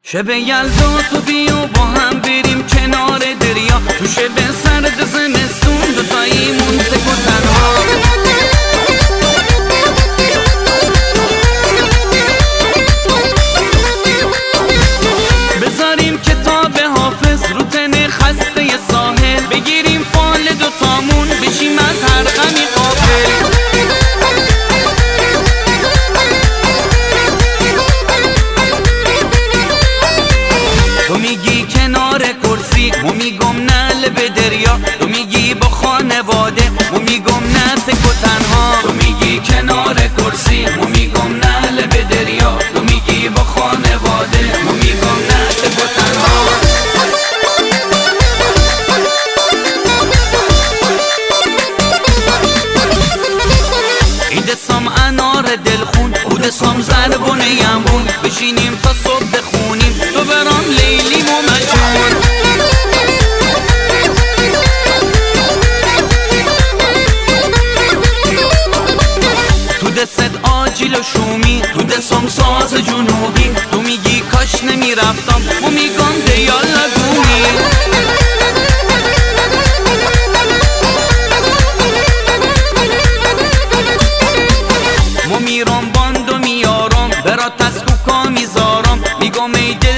شب یلدا تو بیا با هم بریم کنار دریا، تو شب سرد زمستون دوتاییمون تک و تنها. بذاریم کتاب حافظ رو تن خسته ساحل، بگیریم فال دوتامون بشیم از هر غمی غافل. تو میگی کنار کرسی، مو میگم نه به دریا. تو میگی با خانواده، مو میگم نه تک و تنها. تو میگی کنار کرسی، مو میگم نه به دریا. تو میگی با خانواده، مو میگم نه تک و تنها. ایدسام انار دلخون، اودسام زربون یمون، بشینیم تا صبح بخونیم تو برام لیلی و مجنون. تو دست آجیل و شومی، تو دستم ساز جنوبی. تو میگی کاش نمیرفتم، و میگم دیالا گومی. مو میرم باند و میارم برات از کوکا میذارم، میگم ای دل